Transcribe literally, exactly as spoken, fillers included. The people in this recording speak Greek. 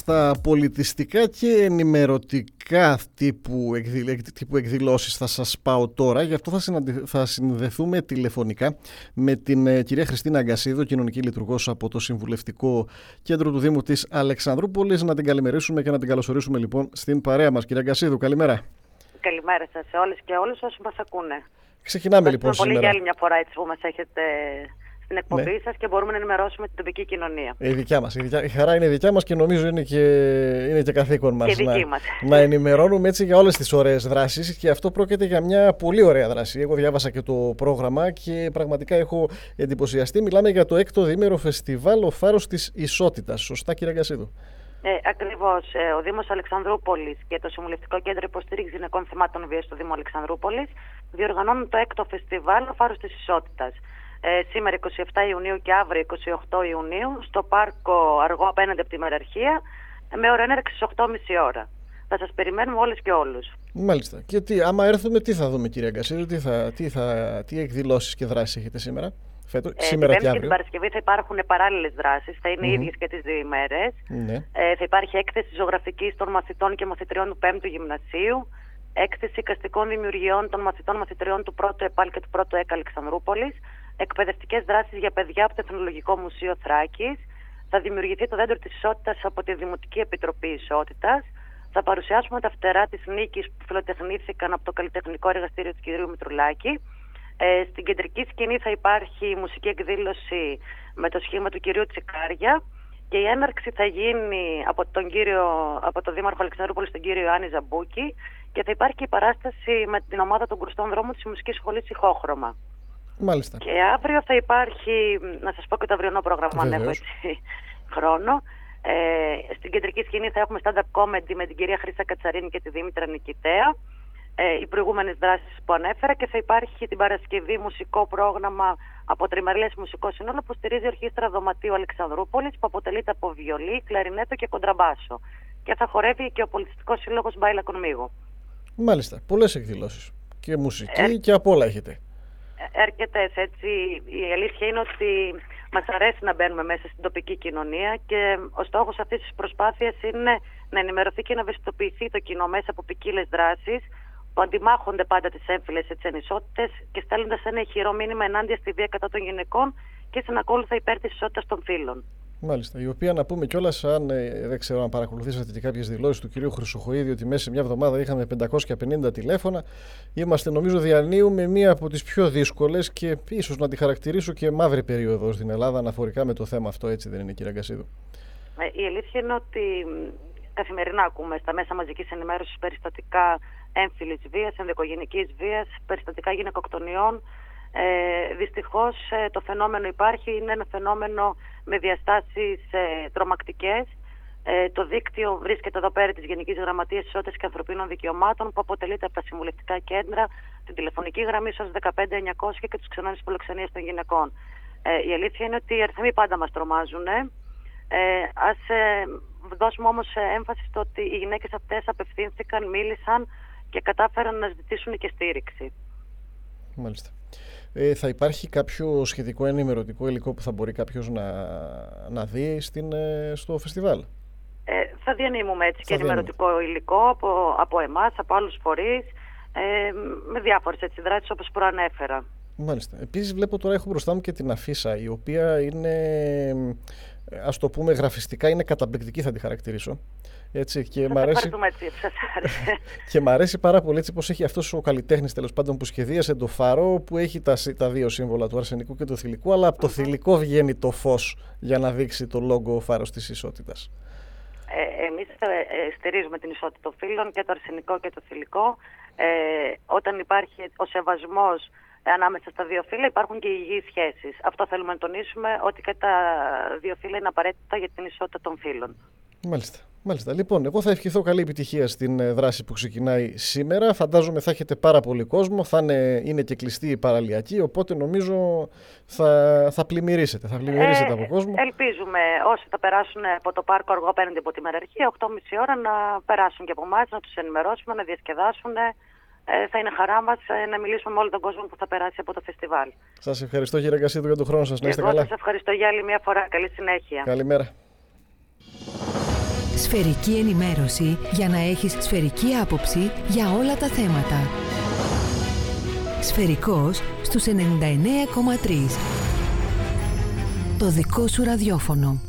στα πολιτιστικά και ενημερωτικά τύπου, εκδηλ... τύπου εκδηλώσεις θα σας πάω τώρα. Γι' αυτό θα, συναντι... θα συνδεθούμε τηλεφωνικά με την ε, κυρία Χριστίνα Αγκασίδου, κοινωνική λειτουργός από το Συμβουλευτικό Κέντρο του Δήμου της Αλεξανδρούπολης. Να την καλημερίσουμε και να την καλωσορίσουμε λοιπόν στην παρέα μας. Κυρία Αγκασίδου, καλημέρα. Καλημέρα σας σε όλες και όλους όσους μας ακούνε. Ξεκινάμε λοιπόν σήμερα. Πολύ για άλλη μια φορά έτσι που μας έχετε στην εκπομπή ναι. σας και μπορούμε να ενημερώσουμε την τοπική κοινωνία. Η δικιά μας. Η, δικιά, η χαρά είναι δικιά μας και νομίζω είναι και, είναι και καθήκον μας. Και δική να, μας. να ενημερώνουμε έτσι για όλες τις ωραίες δράσεις και αυτό πρόκειται για μια πολύ ωραία δράση. Εγώ διάβασα και το πρόγραμμα και πραγματικά έχω εντυπωσιαστεί. Μιλάμε για το έκτο διήμερο φεστιβάλ Ο Φάρος της Ισότητας. Σωστά, κύριε Αγκασίδου? Ε, ακριβώς. Ε, ο Δήμος Αλεξανδρούπολης και το Συμβουλευτικό Κέντρο Υποστήριξης Γυναικών Θεμάτων Βίας του Δήμου Αλεξανδρούπολης διοργανώνουν το έκτο φεστιβάλ Ο Φάρος της Ισότητας. Ε, σήμερα εικοστή εβδόμη Ιουνίου και αύριο εικοστή ογδόη Ιουνίου στο πάρκο Αργό απέναντι από τη Μεραρχία με ώρα έναρξη στις οκτώ και μισή ώρα. Θα σας περιμένουμε όλες και όλους. Μάλιστα. Και τι, άμα έρθουμε, τι θα δούμε, κυρία Αγκασίδου, τι, θα, τι, θα, τι εκδηλώσεις και δράσεις έχετε σήμερα? Φέτο, ε, σήμερα την και αύριο. Και την Παρασκευή θα υπάρχουν παράλληλες δράσεις, θα είναι mm-hmm. ίδιες και τις δύο ημέρες. Ναι. Ε, θα υπάρχει έκθεση ζωγραφικής των μαθητών και μαθητριών του πέμπτου Γυμνασίου, έκθεση εικαστικών δημιουργιών των μαθητών μαθητριών του πρώτου ΕΠΑΛ και του πρώτου ΕΚΑ Αλεξανδρούπολης, εκπαιδευτικές δράσεις για παιδιά από το Εθνολογικό Μουσείο Θράκης, θα δημιουργηθεί το Δέντρο της Ισότητας από τη Δημοτική Επιτροπή Ισότητας, θα παρουσιάσουμε τα φτερά της νίκης που φιλοτεχνήθηκαν από το καλλιτεχνικό εργαστήριο του κ. Μητρουλάκη. Ε, στην κεντρική σκηνή θα υπάρχει μουσική εκδήλωση με το σχήμα του κυρίου Τσικάρια και η έναρξη θα γίνει από τον, κύριο, από τον Δήμαρχο Αλεξανδρούπολης, τον κύριο Ιωάννη Ζαμπούκη, και θα υπάρχει και η παράσταση με την ομάδα των Κρουστών Δρόμων της Μουσικής Σχολής Ηχόχρωμα. Μάλιστα. Και αύριο θα υπάρχει, να σας πω και το αυριανό πρόγραμμα αν έχω έτσι χρόνο. Ε, στην κεντρική σκηνή θα έχουμε stand-up comedy με την κυρία Χρύσα Κατσαρίνη και τη Δήμητρα Νικητέα. Ε, οι προηγούμενες δράσεις που ανέφερα, και θα υπάρχει την Παρασκευή μουσικό πρόγραμμα από τριμερλές μουσικό σύνολο που στηρίζει η Ορχήστρα Δωματίου Αλεξανδρούπολης, που αποτελείται από βιολί, κλαρινέτο και κοντραμπάσο. Και θα χορεύει και ο Πολιτιστικός Σύλλογος Μπάιλα Κονμίγου. Μάλιστα. Πολλές εκδηλώσεις. Και μουσική ε, και απ' όλα έχετε. Αρκετές, έτσι. Η αλήθεια είναι ότι μας αρέσει να μπαίνουμε μέσα στην τοπική κοινωνία και ο στόχος αυτής της προσπάθειας είναι να ενημερωθεί και να ευαισθητοποιηθεί το κοινό μέσα από ποικίλες δράσεις που αντιμάχονται πάντα τις έμφυλες ανισότητες και στέλνοντας ένα ηχηρό μήνυμα ενάντια στη βία κατά των γυναικών και συνακόλουθα υπέρ της ισότητας των φύλων. Μάλιστα. Η οποία, να πούμε κιόλας, αν ε, δεν ξέρω αν παρακολουθήσατε και κάποιες δηλώσεις του κυρίου Χρυσοχοΐδη, ότι μέσα σε μια εβδομάδα είχαμε πεντακόσια πενήντα τηλέφωνα. Είμαστε, νομίζω, διανύουμε μία από τις πιο δύσκολες και ίσως να τη χαρακτηρίσω και μαύρη περίοδο στην Ελλάδα αναφορικά με το θέμα αυτό, έτσι δεν είναι, κύριε Αγκασίδου? Ε, η αλήθεια είναι ότι καθημερινά ακούμε στα μέσα μαζικής ενημέρωσης περιστατικά έμφυλης βίας, ενδοοικογενειακής βίας, περιστατικά γυναικοκτονιών. Ε, δυστυχώς ε, το φαινόμενο υπάρχει, είναι ένα φαινόμενο με διαστάσεις ε, τρομακτικές. Ε, το δίκτυο βρίσκεται εδώ πέρα της Γενικής Γραμματείας Ισότητας και Ανθρωπίνων Δικαιωμάτων, που αποτελείται από τα συμβουλευτικά κέντρα, την τηλεφωνική γραμμή ΣΟΣ δεκαπέντε εννιακόσια και τους ξενώνες φιλοξενίας των γυναικών. Ε, η αλήθεια είναι ότι οι αριθμοί πάντα μας τρομάζουν. Ε, ας ε, δώσουμε όμως έμφαση στο ότι οι γυναίκες αυτές απευθύνθηκαν, μίλησαν και κατάφεραν να ζητήσουν και στήριξη. Μάλιστα. Ε, θα υπάρχει κάποιο σχετικό ενημερωτικό υλικό που θα μπορεί κάποιος να, να δει στην, στο φεστιβάλ? Ε, θα διανύμουμε έτσι θα και διανύουμε. ενημερωτικό υλικό από, από εμάς, από άλλους φορείς, ε, με διάφορες έτσι δράσεις όπως προανέφερα. Μάλιστα. Επίσης βλέπω τώρα, έχω μπροστά μου και την αφίσα, η οποία είναι, ας το πούμε γραφιστικά, είναι καταπληκτική, θα τη χαρακτηρίσω. Έτσι, και μ' αρέσει... έτσι, σας άρεσε. Και μ' αρέσει πάρα πολύ έτσι πως έχει αυτός ο καλλιτέχνης, τέλος πάντων, που σχεδίασε το φάρο, που έχει τα, τα δύο σύμβολα του αρσενικού και του θηλυκού, αλλά από το mm-hmm. θηλυκό βγαίνει το φως για να δείξει το λόγο Ο Φάρος της Ισότητας. Ε, εμείς ε, στηρίζουμε την ισότητα των φύλων, και το αρσενικό και το θηλυκό. Ε, όταν υπάρχει ο σεβασμός ανάμεσα στα δύο φύλλα, υπάρχουν και υγιείς σχέσεις. Αυτό θέλουμε να τονίσουμε, ότι και τα δύο φύλλα είναι απαραίτητα για την ισότητα των φύλων. Μάλιστα. Μάλιστα. Λοιπόν, εγώ θα ευχηθώ καλή επιτυχία στην δράση που ξεκινάει σήμερα. Φαντάζομαι θα έχετε πάρα πολύ κόσμο, θα είναι, είναι και κλειστή η παραλιακή, οπότε νομίζω θα, θα πλημμυρίσετε, θα πλημμυρίσετε ε, από κόσμο. Ελπίζουμε όσοι θα περάσουν από το πάρκο Αργό απέναντι από τη Μεραρχία, οκτώ και μισή ώρα, να περάσουν και από εμάς, να τους ενημερώσουμε, να διασκεδάσουν. Ε, θα είναι χαρά μας ε, να μιλήσουμε με όλο τον κόσμο που θα περάσει από το φεστιβάλ. Σας ευχαριστώ, κύριε Αγκασίδου, για τον χρόνο σας. Να είστε καλά. Σας ευχαριστώ για άλλη μια φορά. Καλή συνέχεια. Καλημέρα. Σφαιρική ενημέρωση για να έχεις σφαιρική άποψη για όλα τα θέματα. Σφαιρικός στους ενενήντα εννέα κόμμα τρία. Το δικό σου ραδιόφωνο.